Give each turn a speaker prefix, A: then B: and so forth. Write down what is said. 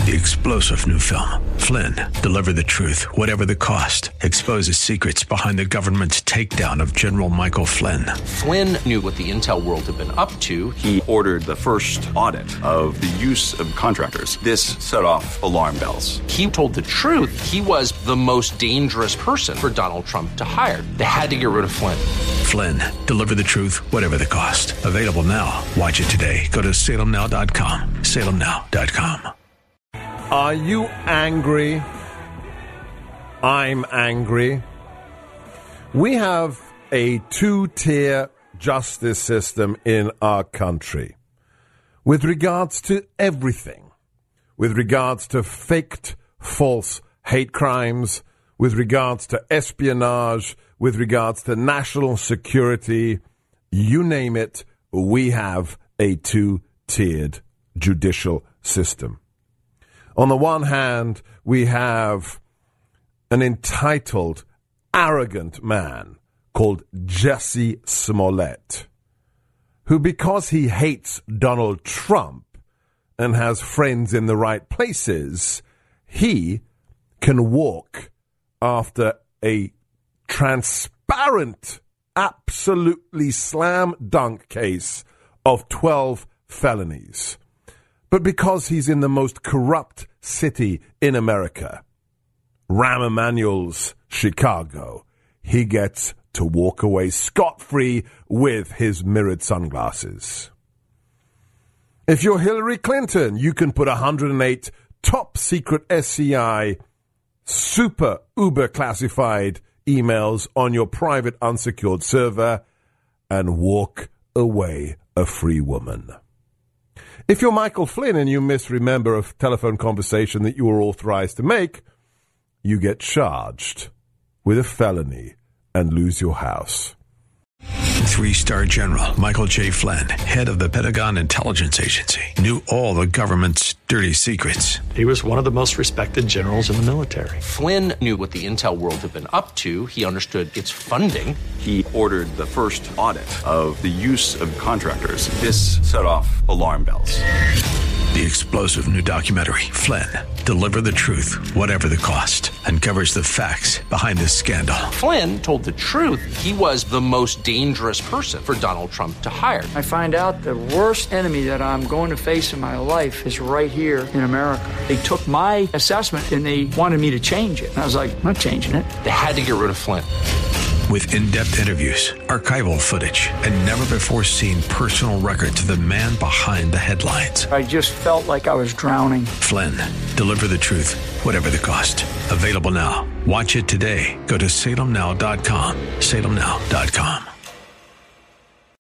A: The explosive new film, Flynn, Deliver the Truth, Whatever the Cost, exposes secrets behind the government's takedown of General Michael Flynn.
B: Flynn knew what the intel world had been up to.
C: He ordered the first audit of the use of contractors. This set off alarm bells.
B: He told the truth. He was the most dangerous person for Donald Trump to hire. They had to get rid of Flynn.
A: Flynn, Deliver the Truth, Whatever the Cost. Available now. Watch it today. Go to salemnow.com. salemnow.com.
D: Are you angry? I'm angry. We have a two-tier justice system in our country with regards to everything, with regards to faked, false hate crimes, with regards to espionage, with regards to national security, you name it, we have a two-tiered judicial system. On the one hand, we have an entitled, arrogant man called Jussie Smollett, who, because he hates Donald Trump and has friends in the right places, he can walk after a transparent, absolutely slam dunk case of 12 felonies. But because he's in the most corrupt city in America, Rahm Emanuel's Chicago, he gets to walk away scot-free with his mirrored sunglasses. If you're Hillary Clinton, you can put 108 top-secret SCI, super uber classified emails on your private unsecured server and walk away a free woman. If you're Michael Flynn and you misremember a telephone conversation that you were authorized to make, you get charged with a felony and lose your house.
A: 3-star General Michael J. Flynn, head of the Pentagon Intelligence Agency, knew all the government's dirty secrets.
E: He was one of the most respected generals in the military.
B: Flynn knew what the intel world had been up to. He understood its funding.
C: He ordered the first audit of the use of contractors. This set off alarm bells.
A: The explosive new documentary, Flynn, Deliver the Truth, Whatever the Cost, uncovers the facts behind this scandal.
B: Flynn told the truth. He was the most dangerous person for Donald Trump to hire.
F: I find out the worst enemy that I'm going to face in my life is right here in America. They took my assessment and they wanted me to change it. And I was like, I'm not changing it.
B: They had to get rid of Flynn.
A: With in-depth interviews, archival footage, and never-before-seen personal records of the man behind the headlines.
F: I just felt like I was drowning.
A: Flynn, Deliver the Truth, Whatever the Cost. Available now. Watch it today. Go to salemnow.com. salemnow.com.